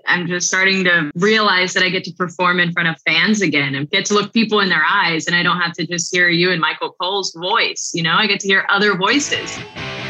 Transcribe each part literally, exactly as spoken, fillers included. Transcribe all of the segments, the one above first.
I'm just starting to realize that I get to perform in front of fans again and get to look people in their eyes. And I don't have to just hear you and Michael Cole's voice. You know, I get to hear other voices.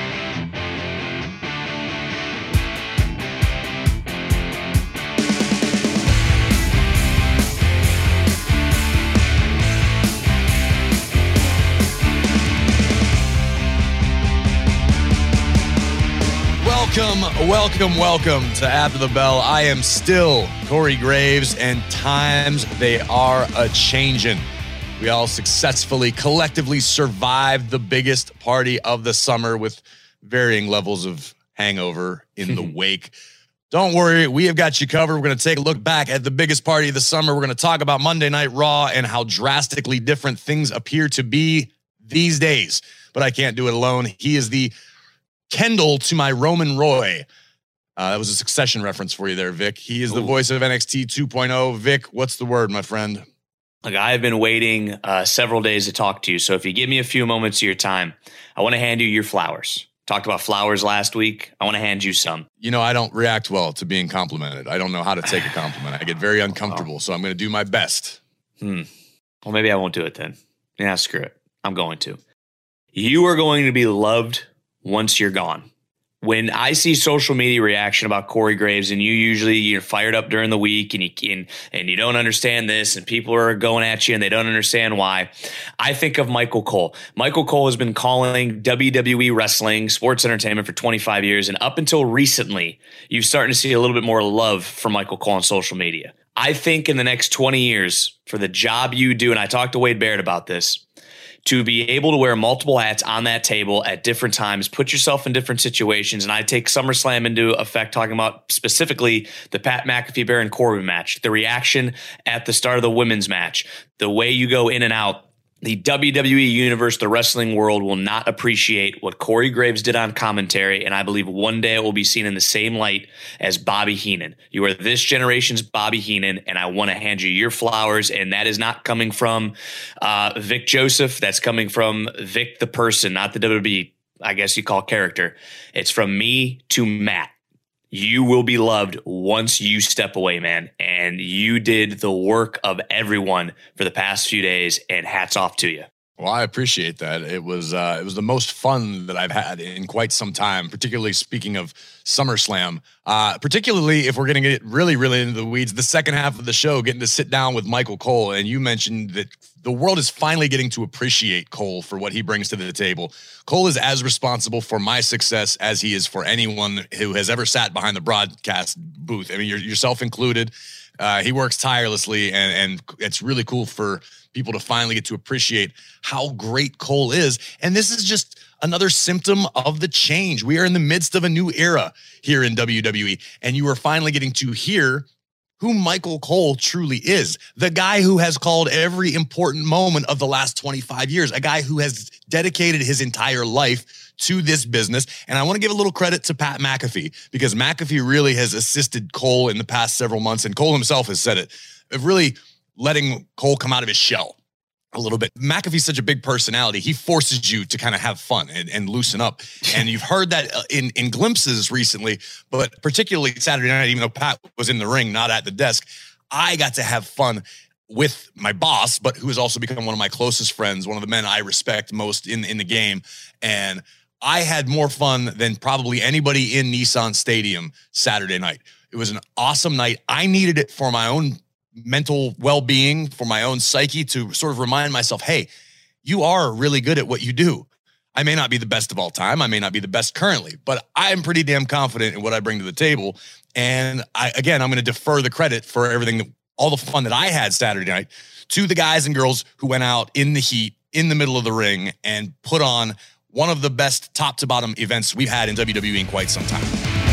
Welcome, welcome, welcome to After the Bell. I am still Corey Graves, and times they are a-changin'. We all successfully, collectively survived the biggest party of the summer with varying levels of hangover in the wake. Don't worry, we have got you covered. We're going to take a look back at the biggest party of the summer. We're going to talk about Monday Night Raw and how drastically different things appear to be these days. But I can't do it alone. He is the Kendall to my Roman Roy. Uh, that was a Succession reference for you there, Vic. He is the Ooh. voice of N X T two point oh. Vic, what's the word, my friend? Look, I've been waiting uh, several days to talk to you. So if you give me a few moments of your time, I want to hand you your flowers. Talked about flowers last week. I want to hand you some. You know, I don't react well to being complimented. I don't know how to take a compliment. I get very uncomfortable, oh. so I'm going to do my best. Hmm. Well, maybe I won't do it then. Yeah, screw it. I'm going to. You are going to be loved once you're gone. When I see social media reaction about Corey Graves, and you usually you're fired up during the week and you and, and you don't understand this, and people are going at you and they don't understand why, I think of Michael Cole. Michael Cole has been calling W W E wrestling, sports entertainment for twenty-five years, and up until recently, you're starting to see a little bit more love for Michael Cole on social media. I think in the next twenty years, for the job you do, and I talked to Wade Barrett about this, to be able to wear multiple hats on that table at different times, put yourself in different situations. And I take SummerSlam into effect, talking about specifically the Pat McAfee Baron Corbin match, the reaction at the start of the women's match, the way you go in and out. The W W E universe, the wrestling world, will not appreciate what Corey Graves did on commentary, and I believe one day it will be seen in the same light as Bobby Heenan. You are this generation's Bobby Heenan, and I want to hand you your flowers, and that is not coming from uh, Vic Joseph. That's coming from Vic the person, not the W W E, I guess you call character. It's from me to Matt. You will be loved once you step away, man. And you did the work of everyone for the past few days, and hats off to you. Well, I appreciate that. It was uh, it was the most fun that I've had in quite some time, particularly speaking of SummerSlam. Uh, particularly if we're going to get really, really into the weeds, the second half of the show, getting to sit down with Michael Cole. And you mentioned that the world is finally getting to appreciate Cole for what he brings to the table. Cole is as responsible for my success as he is for anyone who has ever sat behind the broadcast booth. I mean, you're, yourself included. Uh, he works tirelessly, and, and it's really cool for people to finally get to appreciate how great Cole is. And this is just another symptom of the change. We are in the midst of a new era here in W W E, and you are finally getting to hear who Michael Cole truly is. The guy who has called every important moment of the last twenty-five years, a guy who has dedicated his entire life to this business. And I want to give a little credit to Pat McAfee, because McAfee really has assisted Cole in the past several months, and Cole himself has said it, of really letting Cole come out of his shell a little bit. McAfee's such a big personality. He forces you to kind of have fun and, and loosen up. And you've heard that in, in glimpses recently, but particularly Saturday night, even though Pat was in the ring, not at the desk, I got to have fun with my boss, but who has also become one of my closest friends, one of the men I respect most in, in the game. And I had more fun than probably anybody in Nissan Stadium Saturday night. It was an awesome night. I needed it for my own mental well-being, for my own psyche, to sort of remind myself, hey, you are really good at what you do. I may not be the best of all time. I may not be the best currently, but I'm pretty damn confident in what I bring to the table. And I, again, I'm going to defer the credit for everything, that, all the fun that I had Saturday night, to the guys and girls who went out in the heat, in the middle of the ring, and put on one of the best top to bottom events we've had in W W E in quite some time.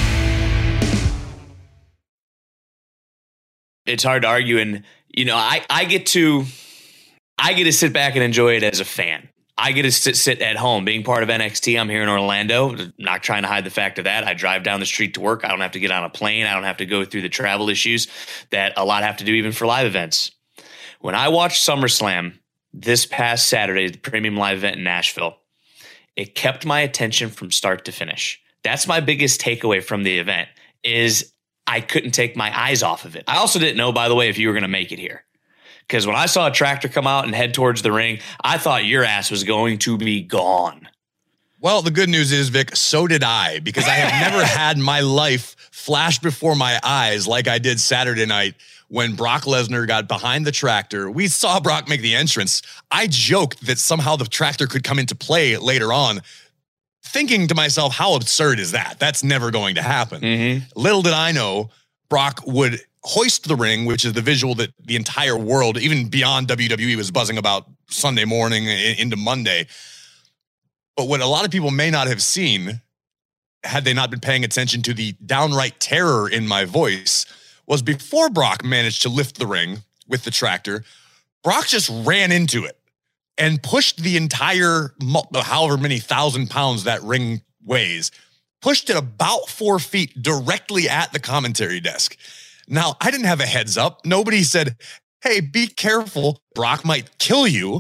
It's hard to argue. And, you know, I, I get to, I get to sit back and enjoy it as a fan. I get to sit, sit at home being part of N X T. I'm here in Orlando, not trying to hide the fact of that. I drive down the street to work. I don't have to get on a plane. I don't have to go through the travel issues that a lot have to do even for live events. When I watched SummerSlam this past Saturday, the premium live event in Nashville, it kept my attention from start to finish. That's my biggest takeaway from the event, is I couldn't take my eyes off of it. I also didn't know, by the way, if you were going to make it here. Because when I saw a tractor come out and head towards the ring, I thought your ass was going to be gone. Well, the good news is, Vic, so did I, because I have never had my life flash before my eyes like I did Saturday night when Brock Lesnar got behind the tractor. We saw Brock make the entrance. I joked that somehow the tractor could come into play later on, thinking to myself, how absurd is that? That's never going to happen. Mm-hmm. Little did I know, Brock would hoist the ring, which is the visual that the entire world, even beyond W W E, was buzzing about Sunday morning into Monday. But what a lot of people may not have seen, had they not been paying attention to the downright terror in my voice, was before Brock managed to lift the ring with the tractor, Brock just ran into it and pushed the entire, however many thousand pounds that ring weighs, pushed it about four feet directly at the commentary desk. Now, I didn't have a heads up. Nobody said, hey, be careful. Brock might kill you.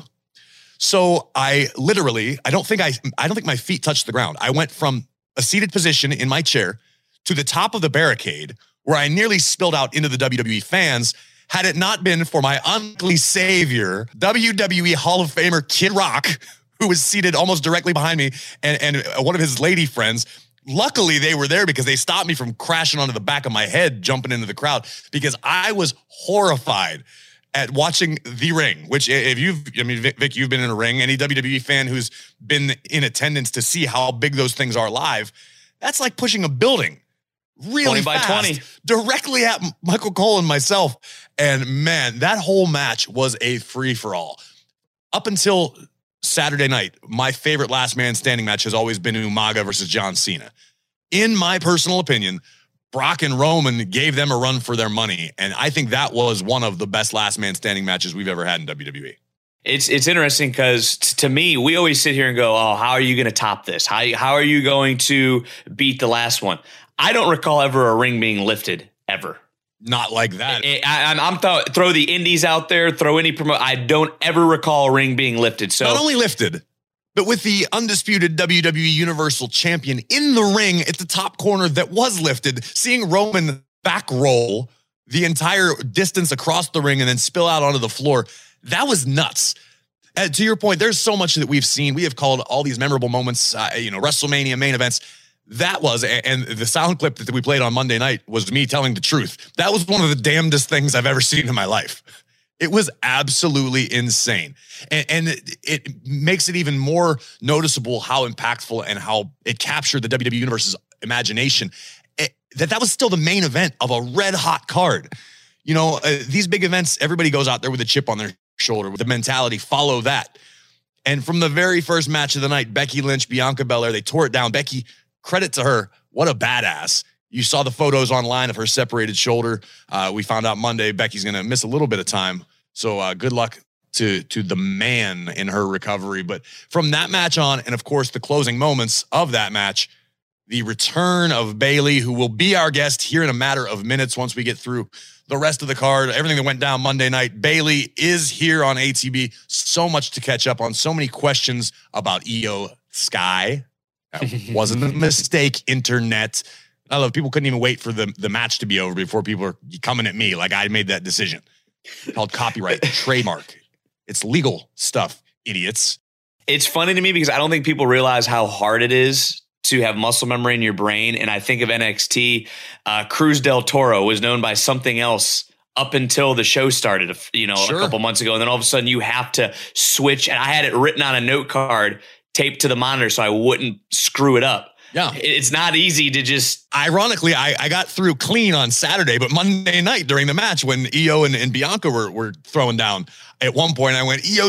So I literally, I don't think I, I don't think my feet touched the ground. I went from a seated position in my chair to the top of the barricade where I nearly spilled out into the W W E fans had it not been for my uncle savior, W W E Hall of Famer Kid Rock, who was seated almost directly behind me, and, and one of his lady friends. Luckily, they were there because they stopped me from crashing onto the back of my head, jumping into the crowd, because I was horrified at watching the ring, which if you've, I mean, Vic, Vic, you've been in a ring, any W W E fan who's been in attendance to see how big those things are live, that's like pushing a building really by fast, twenty directly at Michael Cole and myself. And man, that whole match was a free for all. Up until Saturday night, my favorite last man standing match has always been Umaga versus John Cena. In my personal opinion, Brock and Roman gave them a run for their money. And I think that was one of the best last man standing matches we've ever had in W W E. It's it's interesting because t- to me, we always sit here and go, oh, how are you going to top this? How, how are you going to beat the last one? I don't recall ever a ring being lifted, ever. Not like that. I, I, I'm, I'm th- throw the indies out there, throw any promo. I don't ever recall a ring being lifted. So not only lifted, but with the undisputed W W E Universal Champion in the ring at the top corner that was lifted, seeing Roman back roll the entire distance across the ring and then spill out onto the floor, that was nuts. And to your point, there's so much that we've seen. We have called all these memorable moments, uh, you know, WrestleMania main events. That was, and the sound clip that we played on Monday night was me telling the truth. That was one of the damnedest things I've ever seen in my life. It was absolutely insane. And, and it, it makes it even more noticeable how impactful and how it captured the W W E Universe's imagination. It, that that was still the main event of a red hot card. You know, uh, these big events, everybody goes out there with a chip on their shoulder, with the mentality, follow that. And from the very first match of the night, Becky Lynch, Bianca Belair, they tore it down. Becky, credit to her, what a badass. You saw the photos online of her separated shoulder. Uh, we found out Monday Becky's going to miss a little bit of time. So uh, good luck to, to the man in her recovery. But from that match on, and of course the closing moments of that match, the return of Bayley, who will be our guest here in a matter of minutes once we get through the rest of the card, everything that went down Monday night. Bayley is here on A T B. So much to catch up on. So many questions about Io Sky. That wasn't a mistake, internet. I love people couldn't even wait for the, the match to be over before people are coming at me like I made that decision. Called copyright, trademark. It's legal stuff, idiots. It's funny to me because I don't think people realize how hard it is to have muscle memory in your brain. And I think of N X T, uh, Cruz del Toro was known by something else up until the show started, you know, sure. a couple months ago. And then all of a sudden you have to switch. And I had it written on a note card taped to the monitor so I wouldn't screw it up. Yeah. It's not easy to just... Ironically, I, I got through clean on Saturday, but Monday night during the match when Io and, and Bianca were, were throwing down, at one point I went, Io,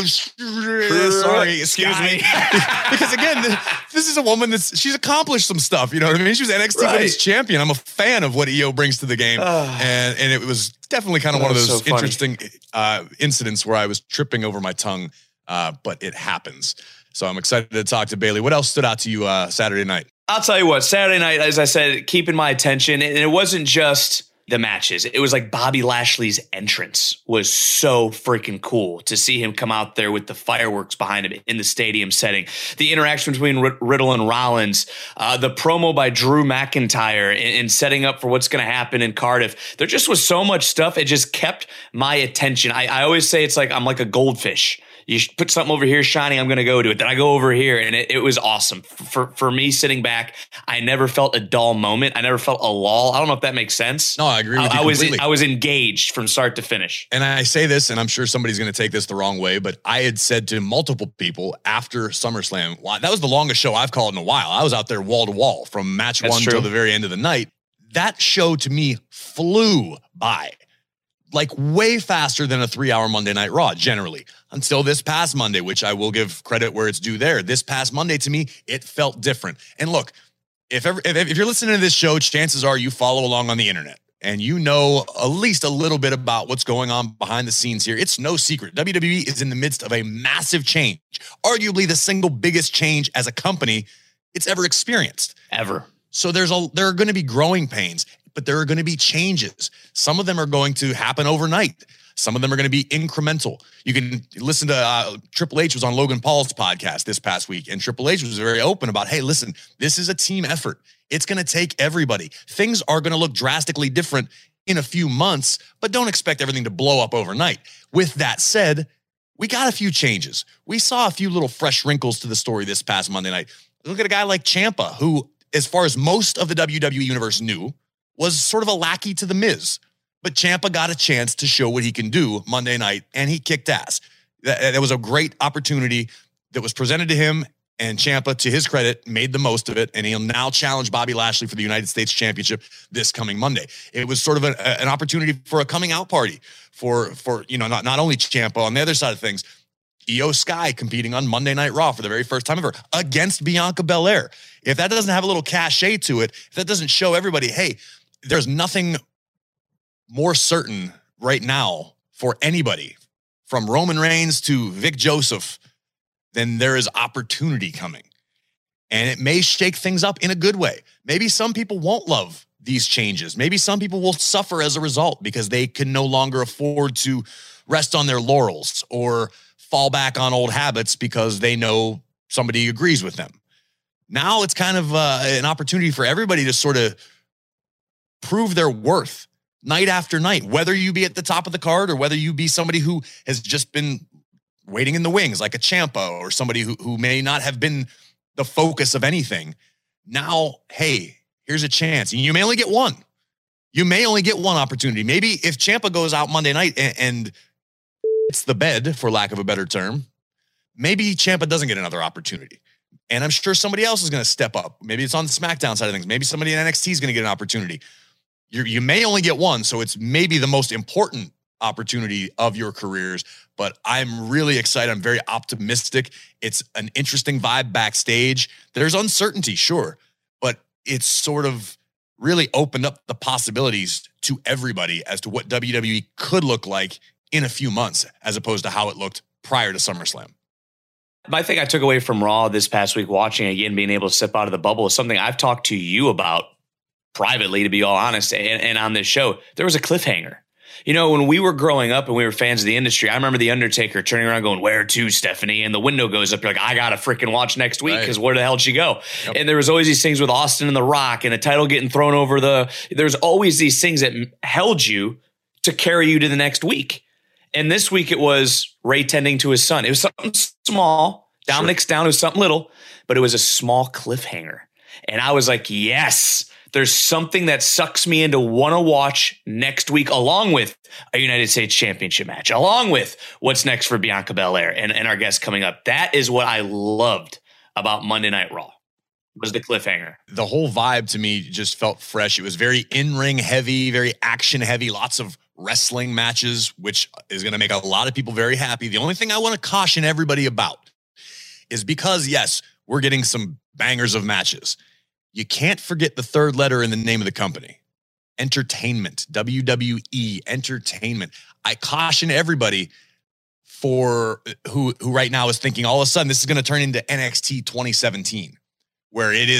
sorry, excuse Sky. me. Because again, this, this is a woman that's, she's accomplished some stuff, you know what I mean? She was N X T right. Women's Champion. I'm a fan of what Io brings to the game. and, and it was definitely kind of one of those so interesting uh, incidents where I was tripping over my tongue, uh, but it happens. So I'm excited to talk to Bayley. What else stood out to you uh, Saturday night? I'll tell you what, Saturday night, as I said, keeping my attention, and it wasn't just the matches. It was like Bobby Lashley's entrance was so freaking cool to see him come out there with the fireworks behind him in the stadium setting. The interaction between R- Riddle and Rollins, uh, the promo by Drew McIntyre in, in setting up for what's going to happen in Cardiff. There just was so much stuff. It just kept my attention. I, I always say it's like I'm like a goldfish. You put something over here shiny, I'm going to go to it. Then I go over here, and it, it was awesome. For for me, sitting back, I never felt a dull moment. I never felt a lull. I don't know if that makes sense. No, I agree with I, you I was completely. I was engaged from start to finish. And I say this, and I'm sure somebody's going to take this the wrong way, but I had said to multiple people after SummerSlam, wow, that was the longest show I've called in a while. I was out there wall to wall from match That's one true. till the very end of the night. That show to me flew by. Like way faster than a three-hour Monday Night Raw, generally, until this past Monday, which I will give credit where it's due there. This past Monday, to me, it felt different. And look, if, ever, if, if you're listening to this show, chances are you follow along on the internet and you know at least a little bit about what's going on behind the scenes here. It's no secret. W W E is in the midst of a massive change, arguably the single biggest change as a company it's ever experienced. Ever. So there's a there are going to be growing pains, but there are going to be changes. Some of them are going to happen overnight. Some of them are going to be incremental. You can listen to uh, Triple H was on Logan Paul's podcast this past week, and Triple H was very open about, hey, listen, this is a team effort. It's going to take everybody. Things are going to look drastically different in a few months, but don't expect everything to blow up overnight. With that said, we got a few changes. We saw a few little fresh wrinkles to the story this past Monday night. Look at a guy like Ciampa, who, as far as most of the W W E universe knew, was sort of a lackey to The Miz. But Ciampa got a chance to show what he can do Monday night, and he kicked ass. That, that was a great opportunity that was presented to him, and Ciampa, to his credit, made the most of it, and he'll now challenge Bobby Lashley for the United States Championship this coming Monday. It was sort of a, an opportunity for a coming out party for, for you know, not, not only Ciampa, on the other side of things, Io Sky competing on Monday Night Raw for the very first time ever against Bianca Belair. If that doesn't have a little cachet to it, if that doesn't show everybody, hey, there's nothing more certain right now for anybody, from Roman Reigns to Vic Joseph, then there is opportunity coming. And it may shake things up in a good way. Maybe some people won't love these changes. Maybe some people will suffer as a result because they can no longer afford to rest on their laurels or fall back on old habits because they know somebody agrees with them. Now it's kind of uh, an opportunity for everybody to sort of prove their worth night after night, whether you be at the top of the card or whether you be somebody who has just been waiting in the wings like a Ciampa or somebody who, who may not have been the focus of anything. Now, hey, here's a chance. You may only get one. You may only get one opportunity. Maybe if Ciampa goes out Monday night and, and it's the bed, for lack of a better term, maybe Ciampa doesn't get another opportunity. And I'm sure somebody else is going to step up. Maybe it's on the SmackDown side of things. Maybe somebody in N X T is going to get an opportunity. You you may only get one, so it's maybe the most important opportunity of your careers. But I'm really excited. I'm very optimistic. It's an interesting vibe backstage. There's uncertainty, sure, but it's sort of really opened up the possibilities to everybody as to what W W E could look like in a few months, as opposed to how it looked prior to SummerSlam. My thing I took away from Raw this past week, watching again, being able to step out of the bubble, is something I've talked to you about privately, to be all honest, and, and on this show. There was a cliffhanger. You know, when we were growing up and we were fans of the industry, I remember The Undertaker turning around going, "Where to, Stephanie?" And the window goes up. You're like, I got to freaking watch next week because right. Where the hell did she go? Yep. And there was always these things with Austin and The Rock and a title getting thrown over the – there's always these things that held you to carry you to the next week. And this week it was Ray tending to his son. It was something small. Dominic's sure. down. It was something little, but it was a small cliffhanger. And I was like, yes, there's something that sucks me into want to watch next week, along with a United States Championship match, along with what's next for Bianca Belair and, and our guest coming up. That is what I loved about Monday Night Raw, was the cliffhanger. The whole vibe to me just felt fresh. It was very in-ring heavy, very action heavy, lots of wrestling matches, which is going to make a lot of people very happy. The only thing I want to caution everybody about is because, yes, we're getting some bangers of matches. You can't forget the third letter in the name of the company. Entertainment. W W E. Entertainment. I caution everybody for who, who right now is thinking all of a sudden this is going to turn into N X T twenty seventeen, where it is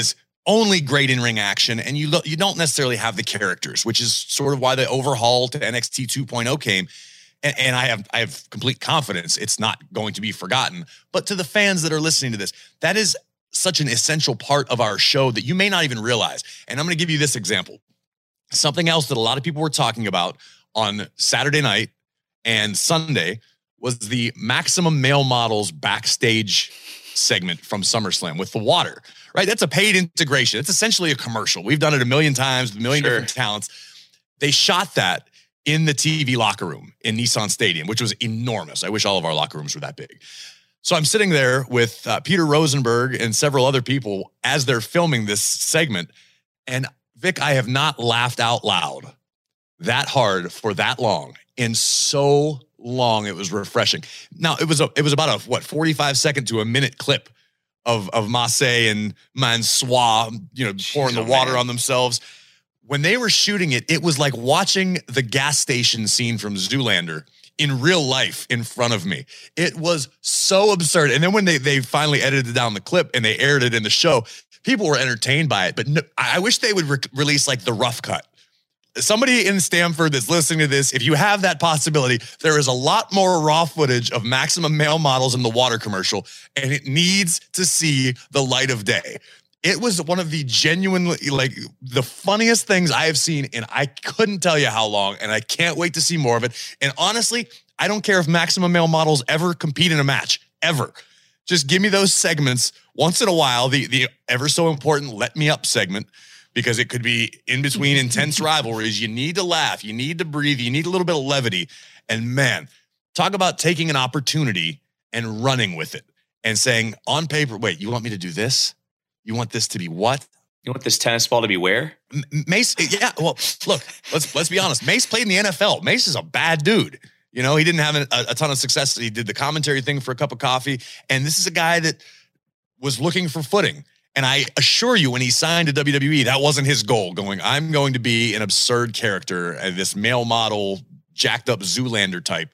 only great in-ring action, and you lo- you don't necessarily have the characters, which is sort of why the overhaul to N X T two point oh came. And, and I have I have complete confidence it's not going to be forgotten. But to the fans that are listening to this, that is such an essential part of our show that you may not even realize. And I'm going to give you this example. Something else that a lot of people were talking about on Saturday night and Sunday was the Maximum Male Models backstage segment from SummerSlam with the water, right? That's a paid integration. It's essentially a commercial. We've done it a million times with a million sure. different talents. They shot that in the T V locker room in Nissan Stadium, which was enormous. I wish all of our locker rooms were that big. So I'm sitting there with uh, Peter Rosenberg and several other people as they're filming this segment. And Vic, I have not laughed out loud that hard for that long in so long. It was refreshing. Now it was a, it was about a, what, forty-five second to a minute clip of, of Massey and Mansois, you know, pouring Jeez, the water man. on themselves. When they were shooting it, it was like watching the gas station scene from Zoolander in real life in front of me. It was so absurd. And then when they, they finally edited down the clip and they aired it in the show, people were entertained by it. But no, I wish they would re- release like the rough cut. Somebody in Stamford that's listening to this, if you have that possibility, there is a lot more raw footage of Maximum Male Models in the water commercial, and it needs to see the light of day. It was one of the genuinely, like, the funniest things I have seen, and I couldn't tell you how long, and I can't wait to see more of it. And honestly, I don't care if Maximum Male Models ever compete in a match, ever. Just give me those segments once in a while, the, the ever so important Let Me Up segment, because it could be in between intense rivalries. You need to laugh. You need to breathe. You need a little bit of levity. And man, talk about taking an opportunity and running with it and saying on paper, wait, you want me to do this? You want this to be what? You want this tennis ball to be where? M- Mace, yeah, well, look, let's let's be honest. Mace played in the N F L. Mace is a bad dude. You know, he didn't have a, a ton of success. He did the commentary thing for a cup of coffee. And this is a guy that was looking for footing. And I assure you, when he signed to W W E, that wasn't his goal, going, I'm going to be an absurd character, and this male model, jacked up Zoolander type.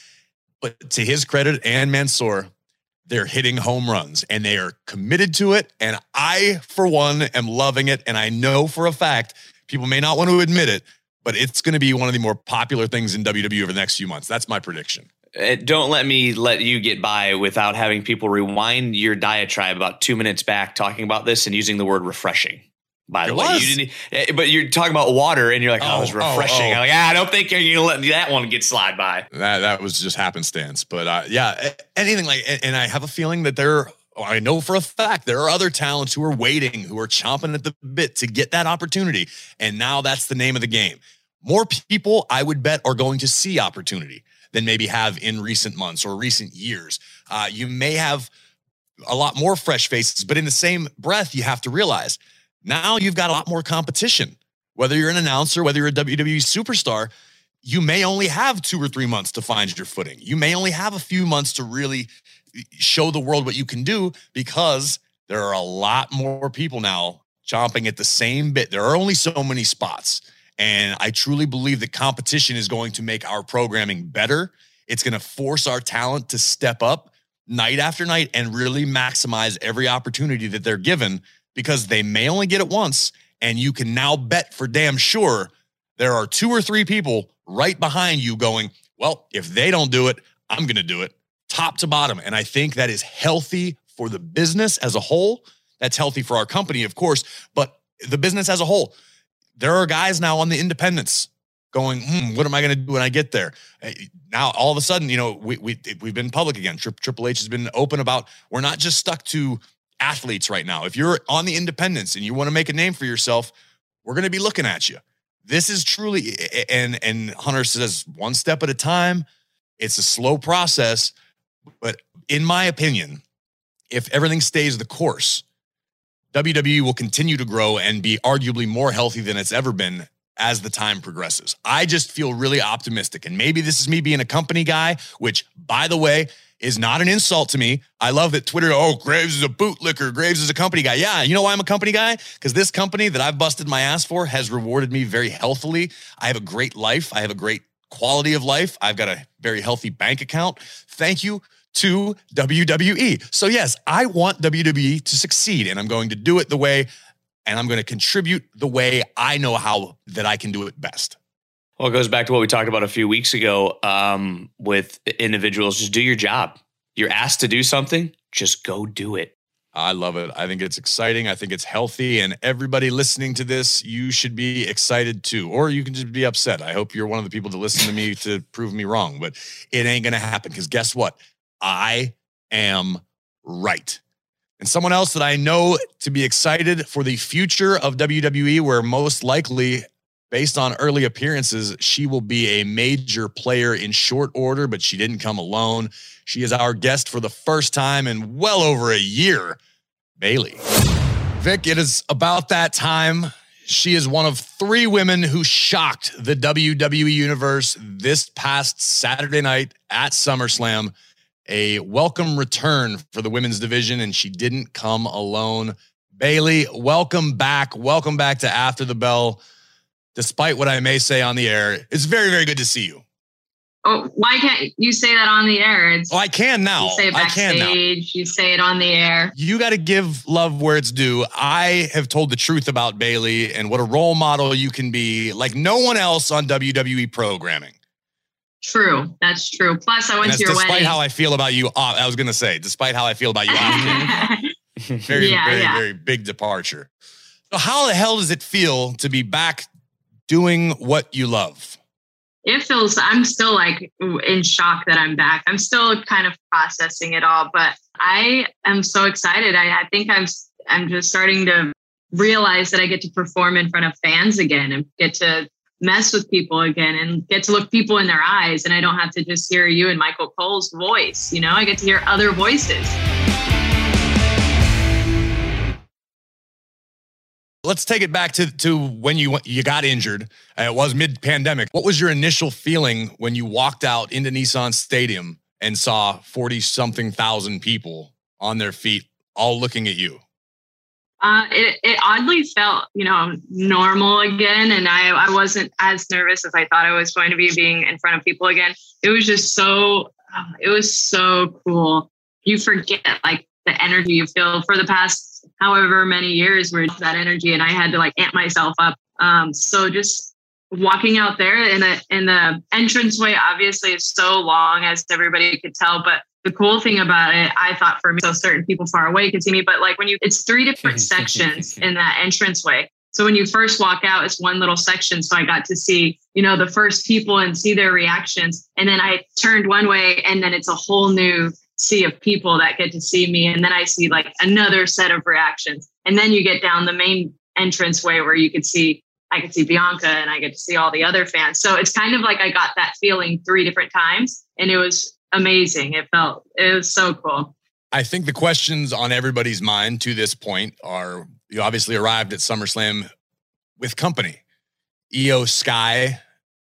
But to his credit and Mansoor, they're hitting home runs, and they are committed to it. And I, for one, am loving it. And I know for a fact, people may not want to admit it, but it's going to be one of the more popular things in W W E over the next few months. That's my prediction. Don't let me let you get by without having people rewind your diatribe about two minutes back talking about this and using the word refreshing. By the it way, was. you didn't, but you're talking about water and you're like, oh, oh it was refreshing. Oh, oh. I'm like, ah, I don't think you're going to let that one get slide by. That that was just happenstance. But uh, yeah, anything like, and I have a feeling that there, I know for a fact, there are other talents who are waiting, who are chomping at the bit to get that opportunity. And now that's the name of the game. More people, I would bet, are going to see opportunity than maybe have in recent months or recent years. Uh, you may have a lot more fresh faces, but in the same breath, you have to realize now you've got a lot more competition. Whether you're an announcer, whether you're a W W E superstar, you may only have two or three months to find your footing. You may only have a few months to really show the world what you can do, because there are a lot more people now chomping at the same bit. There are only so many spots. And I truly believe that competition is going to make our programming better. It's going to force our talent to step up night after night and really maximize every opportunity that they're given, because they may only get it once. And you can now bet for damn sure there are two or three people right behind you going, well, if they don't do it, I'm going to do it, top to bottom. And I think that is healthy for the business as a whole. That's healthy for our company, of course, but the business as a whole. There are guys now on the independents going, hmm, what am I going to do when I get there? Now, all of a sudden, you know, we, we, we've been public again. Tri- Triple H has been open about, we're not just stuck to athletes right now. If you're on the independents and you want to make a name for yourself, we're going to be looking at you. This is truly, and, and Hunter says, one step at a time. It's a slow process. But in my opinion, if everything stays the course, W W E will continue to grow and be arguably more healthy than it's ever been as the time progresses. I just feel really optimistic. And maybe this is me being a company guy, which, by the way, is not an insult to me. I love that Twitter, oh, Graves is a bootlicker. Graves is a company guy. Yeah, you know why I'm a company guy? Because this company that I've busted my ass for has rewarded me very healthily. I have a great life. I have a great quality of life. I've got a very healthy bank account. Thank you to W W E. So yes, I want W W E to succeed, and I'm going to do it the way and I'm going to contribute the way I know how that I can do it best. Well, it goes back to what we talked about a few weeks ago um, with individuals. Just do your job. You're asked to do something, just go do it. I love it. I think it's exciting. I think it's healthy. And everybody listening to this, you should be excited too. Or you can just be upset. I hope you're one of the people to listen to me to prove me wrong. But it ain't going to happen because guess what? I am right. And someone else that I know to be excited for the future of W W E, where most likely, based on early appearances, she will be a major player in short order, but she didn't come alone. She is our guest for the first time in well over a year, Bayley. Vic, it is about that time. She is one of three women who shocked the W W E universe this past Saturday night at SummerSlam. A welcome return for the women's division, and she didn't come alone. Bayley, welcome back. Welcome back to After the Bell. Despite what I may say on the air, it's very, very good to see you. Oh, why can't you say that on the air? It's, oh, I can now. You say it I can now. You say it on the air. You got to give love where it's due. I have told the truth about Bayley and what a role model you can be, like no one else on W W E programming. True. That's true. Plus, I went to your despite wedding. Despite how I feel about you, uh, I was going to say, despite how I feel about you, after, very, yeah, very, yeah. very big departure. So how the hell does it feel to be back doing what you love? It feels, I'm still like in shock that I'm back. I'm still kind of processing it all, but I am so excited. I, I think I'm, I'm just starting to realize that I get to perform in front of fans again and get to mess with people again and get to look people in their eyes. And I don't have to just hear you and Michael Cole's voice. You know, I get to hear other voices. Let's take it back to, to when you you got injured. Uh, it was mid-pandemic. What was your initial feeling when you walked out into Nissan Stadium and saw forty-something thousand people on their feet, all looking at you? Uh, it, it oddly felt, you know, normal again. And I, I wasn't as nervous as I thought I was going to be being in front of people again. It was just so, it was so cool. You forget like the energy you feel for the past however many years where that energy, and I had to like amp myself up. Um, so just walking out there in the, in the entranceway, obviously is so long as everybody could tell, but the cool thing about it, I thought for me, so certain people far away could see me, but like when you, it's three different sections in that entranceway. So when you first walk out, it's one little section. So I got to see, you know, the first people and see their reactions. And then I turned one way and then it's a whole new sea of people that get to see me. And then I see like another set of reactions. And then you get down the main entranceway where you could see, I could see Bianca and I get to see all the other fans. So it's kind of like I got that feeling three different times and it was amazing. It felt, it was so cool. I think the questions on everybody's mind to this point are, you obviously arrived at SummerSlam with company. Io Sky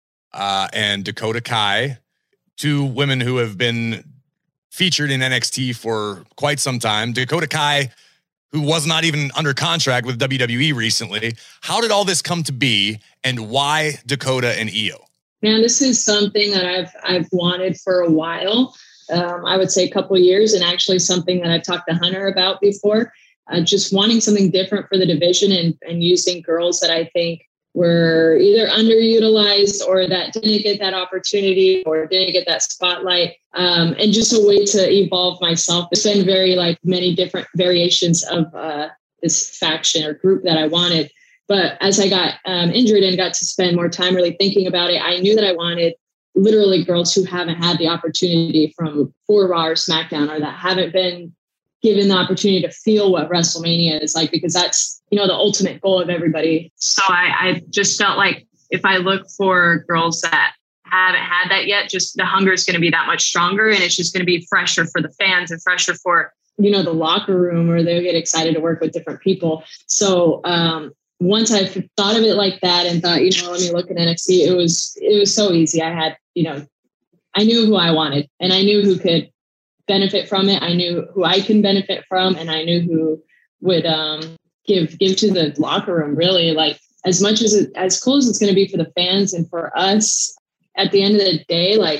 uh, and Dakota Kai, two women who have been featured in N X T for quite some time. Dakota Kai, who was not even under contract with W W E recently. How did all this come to be and why Dakota and Io? Man, this is something that I've I've wanted for a while. Um, I would say a couple of years, and actually something that I've talked to Hunter about before. Uh, just wanting something different for the division and, and using girls that I think were either underutilized or that didn't get that opportunity or didn't get that spotlight, um, and just a way to evolve myself. It's been very like many different variations of uh, this faction or group that I wanted. But as I got um, injured and got to spend more time really thinking about it, I knew that I wanted literally girls who haven't had the opportunity from for Raw or SmackDown, or that haven't been given the opportunity to feel what WrestleMania is like, because that's, you know, the ultimate goal of everybody. So I, I just felt like if I look for girls that haven't had that yet, just the hunger is going to be that much stronger, and it's just going to be fresher for the fans and fresher for, you know, the locker room where they'll get excited to work with different people. So, um, once I thought of it like that and thought, you know, let me look at N X T, it was, it was so easy. I had, you know, I knew who I wanted and I knew who could benefit from it. I knew who I can benefit from, and I knew who would um, give, give to the locker room, really. Like as much as it, as cool as it's going to be for the fans and for us, at the end of the day, like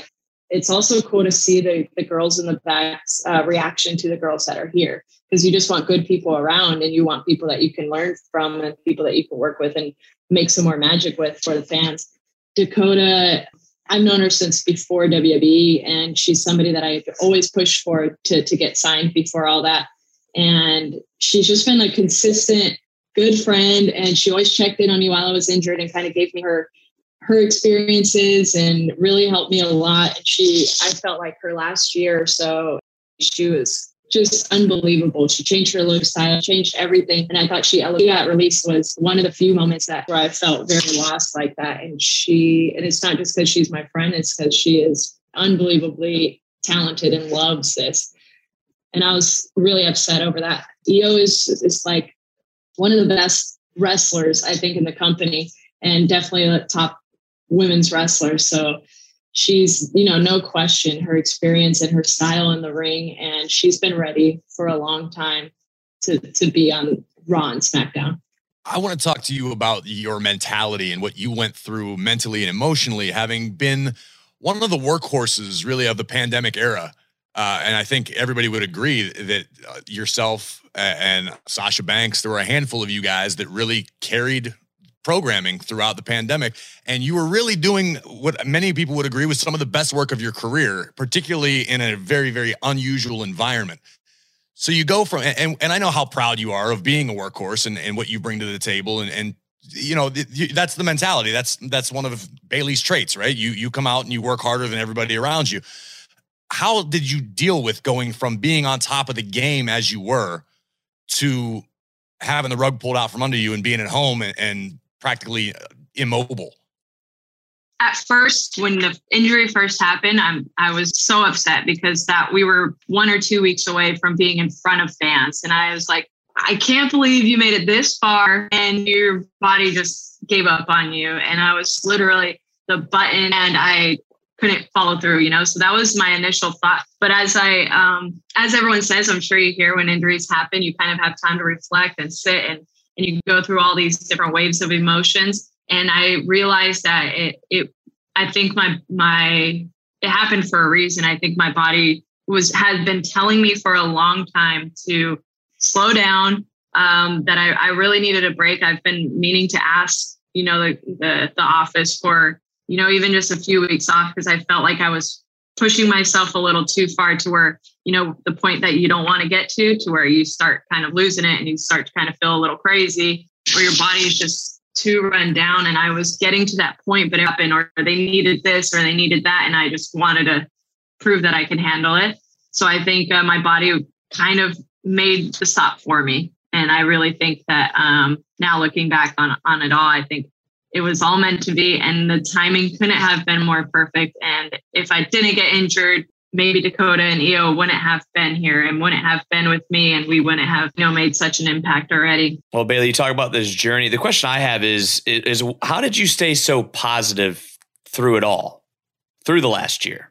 it's also cool to see the, the girls in the back's uh, reaction to the girls that are here, because you just want good people around, and you want people that you can learn from and people that you can work with and make some more magic with for the fans. Dakota, I've known her since before W W E, and she's somebody that I always pushed for to, to get signed before all that. And she's just been a consistent, good friend. And she always checked in on me while I was injured and kind of gave me her, her experiences and really helped me a lot. And she, I felt like her last year or so, she was just unbelievable. She changed her look style, changed everything. And I thought she, she got released was one of the few moments that where I felt very lost like that. And she, and it's not just because she's my friend, it's because she is unbelievably talented and loves this. And I was really upset over that. Io is, is like one of the best wrestlers, I think, in the company, and definitely a top women's wrestler. So she's, you know, no question, her experience and her style in the ring, and she's been ready for a long time to, to be on Raw and SmackDown. I want to talk to you about your mentality and what you went through mentally and emotionally, having been one of the workhorses really of the pandemic era. Uh, and I think everybody would agree that uh, yourself and Sasha Banks, there were a handful of you guys that really carried programming throughout the pandemic. And you were really doing what many people would agree was some of the best work of your career, particularly in a very, very unusual environment. So you go from, and, and I know how proud you are of being a workhorse and, and what you bring to the table. And, and you know, that's the mentality. That's, that's one of Bayley's traits, right? You, you come out and you work harder than everybody around you. How did you deal with going from being on top of the game as you were to having the rug pulled out from under you and being at home and, and practically immobile? At first, when the injury first happened, I'm, I was so upset because that we were one or two weeks away from being in front of fans. And I was like, I can't believe you made it this far and your body just gave up on you. And I was literally the button and I couldn't follow through, you know? So that was my initial thought. But as I, um, as everyone says, I'm sure you hear when injuries happen, you kind of have time to reflect and sit and, and you go through all these different waves of emotions. And I realized that it, it, I think my, my, it happened for a reason. I think my body was, had been telling me for a long time to slow down, um, that I, I really needed a break. I've been meaning to ask, you know, the, the, the office for, you know, even just a few weeks off, because I felt like I was pushing myself a little too far to where, you know, the point that you don't want to get to, to where you start kind of losing it and you start to kind of feel a little crazy or your body is just too run down. And I was getting to that point, but it happened, or they needed this or they needed that. And I just wanted to prove that I can handle it. So I think uh, my body kind of made the stop for me. And I really think that um, now looking back on, on it all, I think it was all meant to be, and the timing couldn't have been more perfect. And if I didn't get injured, maybe Dakota and Io wouldn't have been here and wouldn't have been with me, and we wouldn't have, you know, made such an impact already. Well, Bayley, you talk about this journey. The question I have is, is how did you stay so positive through it all, through the last year?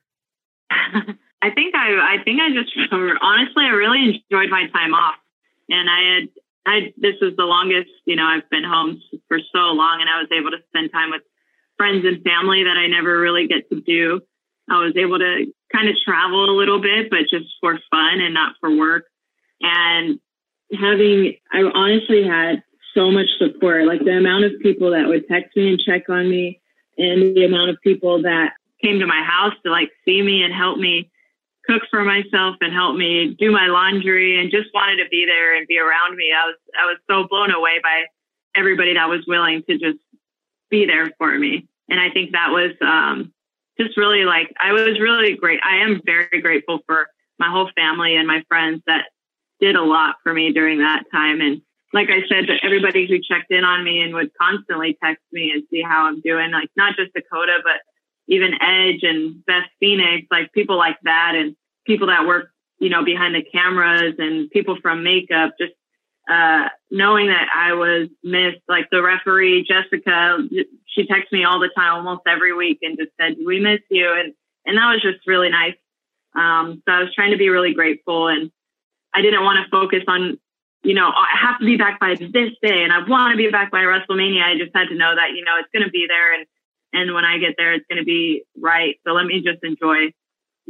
I think I, I think I just, honestly, I really enjoyed my time off, and I had, I, this was the longest, you know, I've been home for so long, and I was able to spend time with friends and family that I never really get to do. I was able to kind of travel a little bit, but just for fun and not for work. And having, I honestly had so much support, like the amount of people that would text me and check on me, and the amount of people that came to my house to like see me and help me cook for myself and help me do my laundry and just wanted to be there and be around me. I was, I was so blown away by everybody that was willing to just be there for me. And I think that was, um, just really like, I was really great. I am very grateful for my whole family and my friends that did a lot for me during that time. And like I said, that everybody who checked in on me and would constantly text me and see how I'm doing, like not just Dakota, but even Edge and Beth Phoenix, like people like that, and people that work, you know, behind the cameras and people from makeup, just uh, knowing that I was missed. Like the referee, Jessica, she texts me all the time, almost every week, and just said, we miss you. And, and that was just really nice. Um, so I was trying to be really grateful, and I didn't want to focus on, you know, I have to be back by this day and I want to be back by WrestleMania. I just had to know that, you know, it's going to be there. And, and when I get there, it's going to be right. So let me just enjoy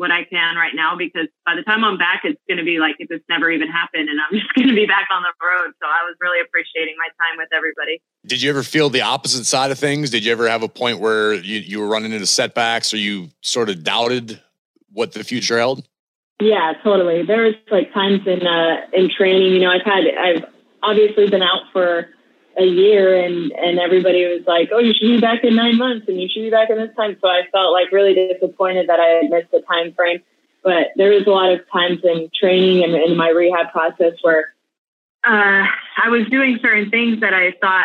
what I can right now, because by the time I'm back, it's going to be like if this never even happened, and I'm just going to be back on the road. So I was really appreciating my time with everybody. Did you ever feel the opposite side of things? Did you ever have a point where you, you were running into setbacks, or you sort of doubted what the future held? Yeah, totally. There was like times in uh, in training, you know, I've had, I've obviously been out for a year, and, and everybody was like, oh, you should be back in nine months and you should be back in this time. So I felt like really disappointed that I had missed the time frame. But there was a lot of times in training and in my rehab process where uh, I was doing certain things that I thought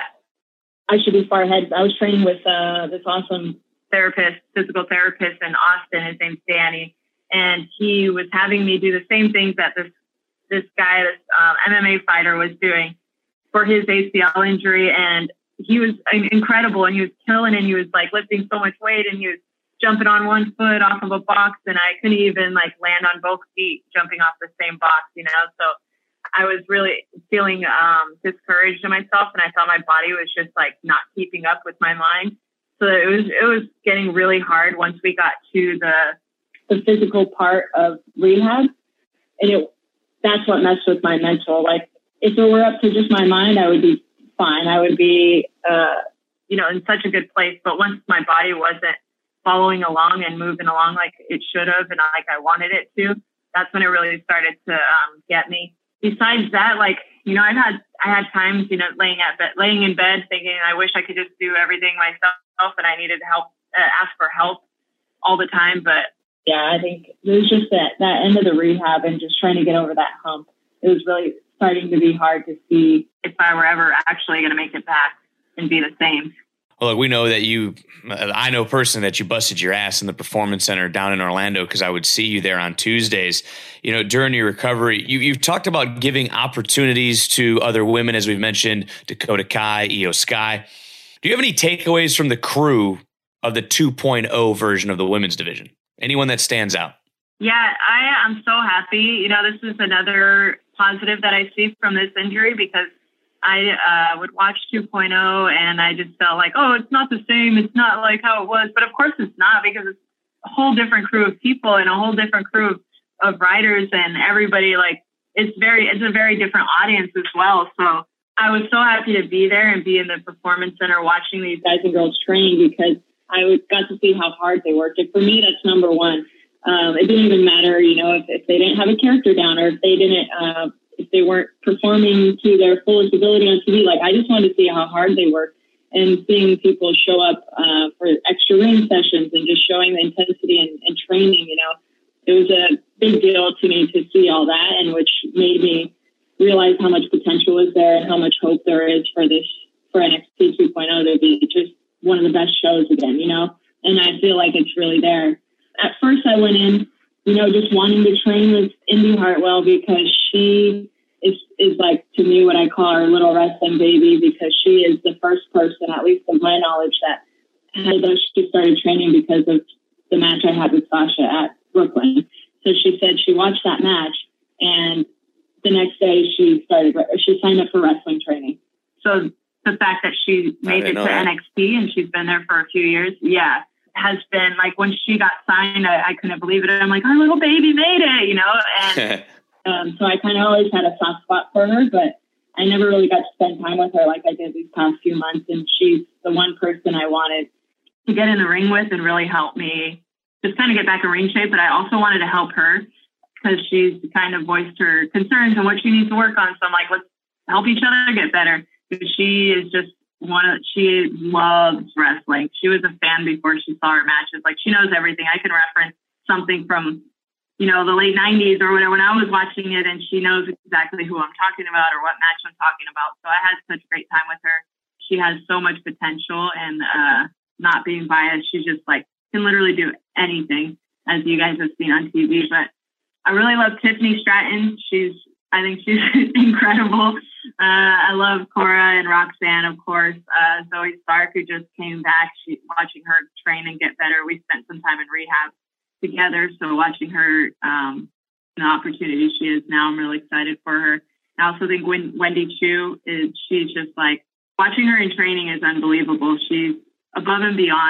I should be far ahead. I was training with uh, this awesome therapist, physical therapist in Austin. His name's Danny. And he was having me do the same things that this this guy, this um, M M A fighter, was doing for his A C L injury. And he was incredible, and he was killing, and he was like lifting so much weight, and he was jumping on one foot off of a box, and I couldn't even like land on both feet jumping off the same box, you know. So I was really feeling um, discouraged in myself, and I thought my body was just like not keeping up with my mind. So it was it was getting really hard once we got to the the physical part of rehab. And it, that's what messed with my mental. Like if it were up to just my mind, I would be fine. I would be, uh, you know, in such a good place. But once my body wasn't following along and moving along like it should have, and like I wanted it to, that's when it really started to um, get me. Besides that, like, you know, I had, I had times, you know, laying at bed, laying in bed thinking, I wish I could just do everything myself, and I needed help, uh, ask for help all the time. But yeah, I think it was just that, that end of the rehab and just trying to get over that hump. It was really starting to be hard to see if I were ever actually going to make it back and be the same. Well, look, we know that you, I know personally that you busted your ass in the Performance Center down in Orlando, because I would see you there on Tuesdays. You know, during your recovery, you, you've talked about giving opportunities to other women, as we've mentioned, Dakota Kai, Io Sky. Do you have any takeaways from the crew of the two point oh version of the women's division? Anyone that stands out? Yeah, I am so happy. You know, this is another positive that I see from this injury, because I uh, would watch two point oh and I just felt like, oh, it's not the same. It's not like how it was. But of course it's not, because it's a whole different crew of people and a whole different crew of, of riders, and everybody, like, it's very, it's a very different audience as well. So I was so happy to be there and be in the Performance Center watching these guys and girls train, because I got to see how hard they worked. And for me, that's number one. Um, it didn't even matter, you know, if, if they didn't have a character down, or if they didn't, uh, if they weren't performing to their fullest ability on T V. Like, I just wanted to see how hard they worked, and seeing people show up uh, for extra ring sessions and just showing the intensity and, and training, you know, it was a big deal to me to see all that, and which made me realize how much potential is there and how much hope there is for this, for N X T two point oh to be just one of the best shows again, you know, and I feel like it's really there. At first I went in, you know, just wanting to train with Indy Hartwell, because she is, is like, to me, what I call our little wrestling baby, because she is the first person, at least of my knowledge, that had those, she started training because of the match I had with Sasha at Brooklyn. So she said she watched that match, and the next day she started, she signed up for wrestling training. So the fact that she made it to that. N X T and she's been there for a few years, yeah, has been like, when she got signed, I, I couldn't believe it. I'm like, our little baby made it, you know? And um, so I kind of always had a soft spot for her, but I never really got to spend time with her like I did these past few months. And she's the one person I wanted to get in the ring with and really help me just kind of get back in ring shape. But I also wanted to help her, because she's kind of voiced her concerns and what she needs to work on. So I'm like, let's help each other get better. She is just one of, she loves wrestling. She was a fan before she saw her matches. Like, she knows everything. I can reference something from, you know, the late nineties or whatever when I was watching it, and she knows exactly who I'm talking about or what match I'm talking about. So I had such a great time with her. She has so much potential, and uh, not being biased, she just like can literally do anything, as you guys have seen on T V. But I really love Tiffany Stratton. She's, I think she's incredible. Uh, I love Cora and Roxanne, of course. Uh, Zoe Stark, who just came back. She, watching her train and get better. We spent some time in rehab together, so watching her, um, the opportunity she is now, I'm really excited for her. I also think Wendy Chu is, she's just like, watching her in training is unbelievable. She's above and beyond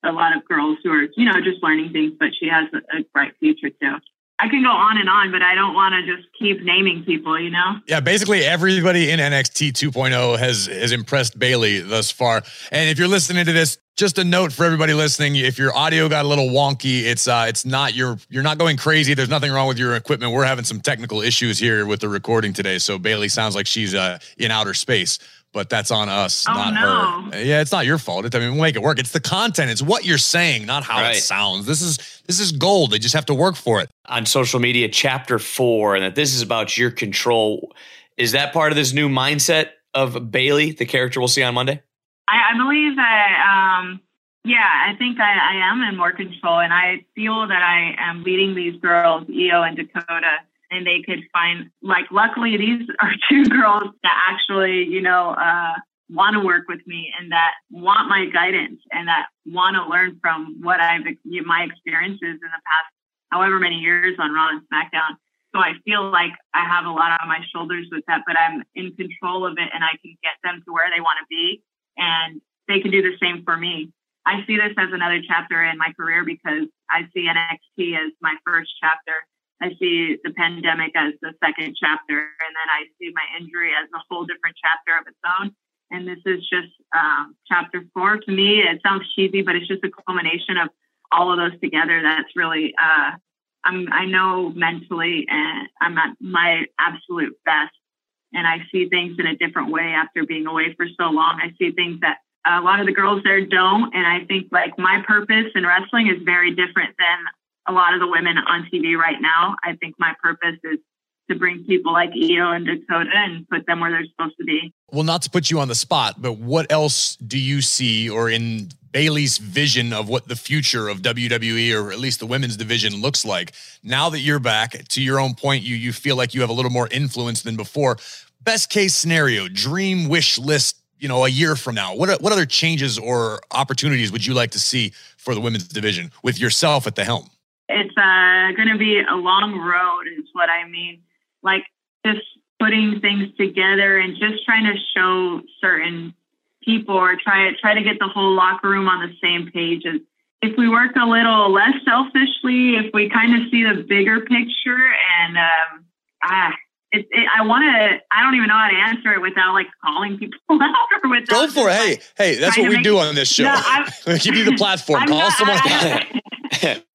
a lot of girls who are, you know, just learning things, but she has a, a bright future too. I can go on and on, but I don't want to just keep naming people, you know? Yeah, basically everybody in N X T two point oh has has impressed Bayley thus far. And if you're listening to this, just a note for everybody listening: if your audio got a little wonky, it's uh, it's not you're you're not going crazy. There's nothing wrong with your equipment. We're having some technical issues here with the recording today, so Bayley sounds like she's uh, in outer space. But that's on us, oh, not no. her. Yeah, it's not your fault. It, I mean, we'll make it work. It's the content. It's what you're saying, not how right. it sounds. This is this is gold. They just have to work for it. On social media, chapter four, and that this is about your control. Is that part of this new mindset of Bayley, the character we'll see on Monday? I, I believe that, um, yeah, I think I, I am in more control, and I feel that I am leading these girls, Io and Dakota, and they could find, like, luckily these are two girls that actually, you know, uh, want to work with me and that want my guidance and that want to learn from what I've, my experiences in the past, however many years on Raw and SmackDown. So I feel like I have a lot on my shoulders with that, but I'm in control of it and I can get them to where they want to be, and they can do the same for me. I see this as another chapter in my career because I see N X T as my first chapter. I see the pandemic as the second chapter, and then I see my injury as a whole different chapter of its own. And this is just um, chapter four. To me, it sounds cheesy, but it's just a culmination of all of those together. That's really, uh, I'm, I know mentally, and I'm at my absolute best. And I see things in a different way after being away for so long. I see things that a lot of the girls there don't. And I think like my purpose in wrestling is very different than a lot of the women on T V right now. I think my purpose is to bring people like Io and Dakota and put them where they're supposed to be. Well, not to put you on the spot, but what else do you see, or in Bayley's vision of what the future of W W E, or at least the women's division, looks like now that you're back? To your own point, you you feel like you have a little more influence than before. Best case scenario, dream wish list, you know, a year from now, what what other changes or opportunities would you like to see for the women's division with yourself at the helm? It's uh, going to be a long road is what I mean. Like just putting things together and just trying to show certain people or try, try to get the whole locker room on the same page. And if we work a little less selfishly, if we kind of see the bigger picture and um, ah, it, it, I want to, I don't even know how to answer it without like calling people out or without. Go for it. Hey, hey, that's what we do on this show. No, give you the platform. I'm Call not, someone. I, I,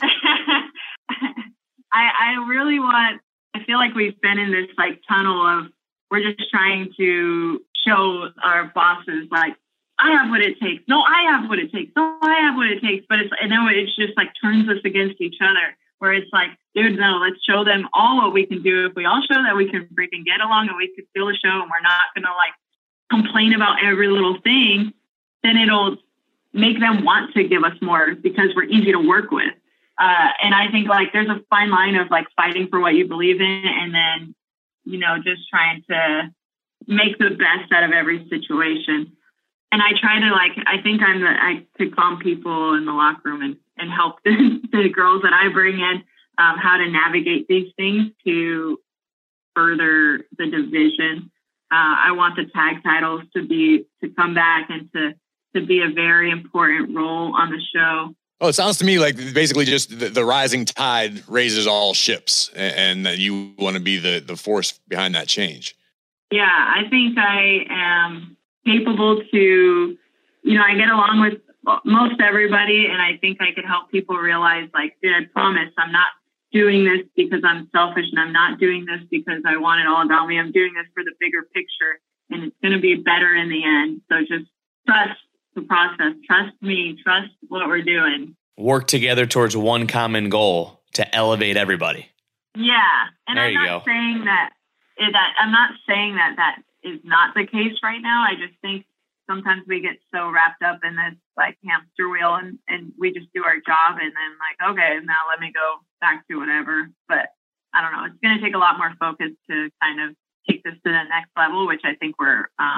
I, I really want, I feel like we've been in this like tunnel of, we're just trying to show our bosses like, I have what it takes. No, I have what it takes. No, I have what it takes. But it's, and then it's just like turns us against each other, where it's like, dude, no, let's show them all what we can do. If we all show that we can freaking get along and we can steal a show and we're not going to like complain about every little thing, then it'll make them want to give us more because we're easy to work with. Uh, and I think like there's a fine line of like fighting for what you believe in and then, you know, just trying to make the best out of every situation. And I try to like, I think I'm the, I could calm people in the locker room and, and help the, the girls that I bring in um, how to navigate these things to further the division. Uh, I want the tag titles to be, to come back and to, to be a very important role on the show. Oh, it sounds to me like basically just the, the rising tide raises all ships, and that you want to be the, the force behind that change. Yeah, I think I am capable to, you know, I get along with most everybody, and I think I could help people realize, like, dude, I promise I'm not doing this because I'm selfish, and I'm not doing this because I want it all about me. I'm doing this for the bigger picture, and it's going to be better in the end. So just trust the process. Trust me. Trust what we're doing. Work together towards one common goal to elevate everybody. Yeah, and there I'm you not go. saying that, that I'm not saying that that is not the case right now. I just think sometimes we get so wrapped up in this like hamster wheel, and, and we just do our job, and then like, okay, now let me go back to whatever. But I don't know. It's going to take a lot more focus to kind of take this to the next level, which I think we're um,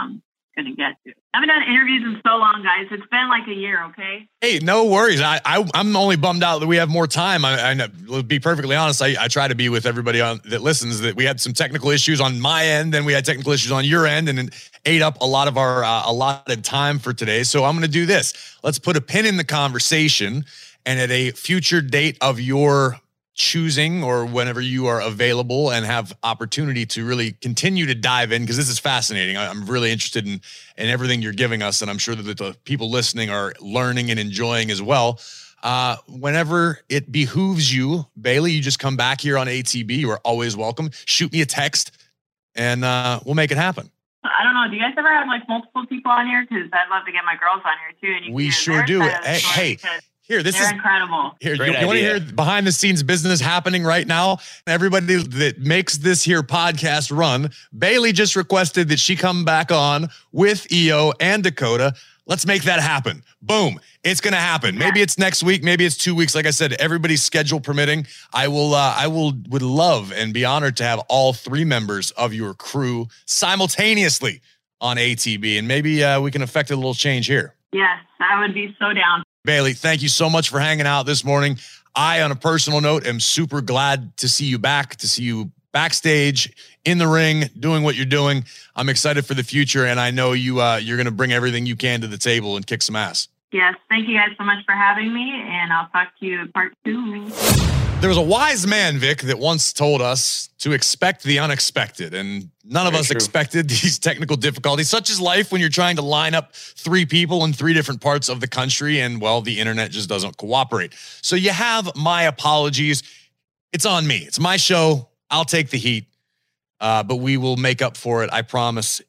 couldn't get to. I haven't done interviews in so long, guys. It's been like a year, okay? Hey, no worries. I, I, I'm only bummed out that we have more time. I, I will be perfectly honest. I, I try to be with everybody on that listens that we had some technical issues on my end, then we had technical issues on your end, and it ate up a lot of our uh, allotted time for today. So I'm going to do this. Let's put a pin in the conversation, and at a future date of your choosing or whenever you are available and have opportunity to really continue to dive in, because this is fascinating. I'm really interested in, in everything you're giving us, and I'm sure that the people listening are learning and enjoying as well. Uh, whenever it behooves you, Bailey, you just come back here on A T B. You are always welcome. Shoot me a text, and uh, we'll make it happen. I don't know. Do you guys ever have like multiple people on here? Because I'd love to get my girls on here too. And you we can sure do. Hey, hey. Here, this They're is incredible. Here, Great you, you want to idea. hear behind the scenes business happening right now? Everybody that makes this here podcast run, Bailey just requested that she come back on with E O and Dakota. Let's make that happen. Boom. It's going to happen. Yeah. Maybe it's next week. Maybe it's two weeks. Like I said, everybody's schedule permitting. I will, uh, I will, would love and be honored to have all three members of your crew simultaneously on A T B. And maybe uh, we can affect a little change here. Yes, I would be so down. Bailey, thank you so much for hanging out this morning. I, on a personal note, am super glad to see you back, to see you backstage, in the ring, doing what you're doing. I'm excited for the future, and I know you, uh, you're going to bring everything you can to the table and kick some ass. Yes, thank you guys so much for having me, and I'll talk to you in part two. There was a wise man, Vic, that once told us to expect the unexpected, and none of Very us true. expected these technical difficulties. Such is life when you're trying to line up three people in three different parts of the country, and, well, the internet just doesn't cooperate. So you have my apologies. It's on me. It's my show. I'll take the heat, uh, but we will make up for it, I promise.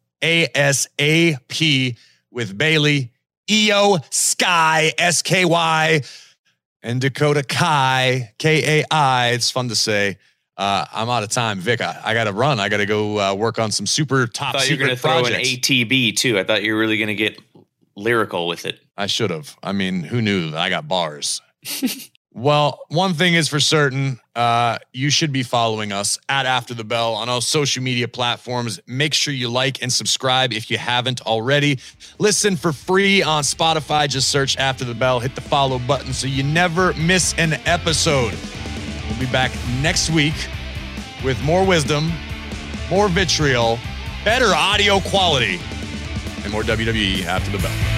ASAP with Bailey, E O Sky, S K Y, and Dakota Kai, K A I. It's fun to say. Uh, I'm out of time. Vic, I, I got to run. I got to go uh, work on some super top I thought you were going secret to throw projects. an A T B too. I thought you were really going to get lyrical with it. I should have. I mean, who knew that I got bars? Well, one thing is for certain, uh, you should be following us at After the Bell on all social media platforms. Make sure you like and subscribe if you haven't already. Listen for free on Spotify. Just search After the Bell. Hit the follow button so you never miss an episode. We'll be back next week with more wisdom, more vitriol, better audio quality, and more W W E After the Bell.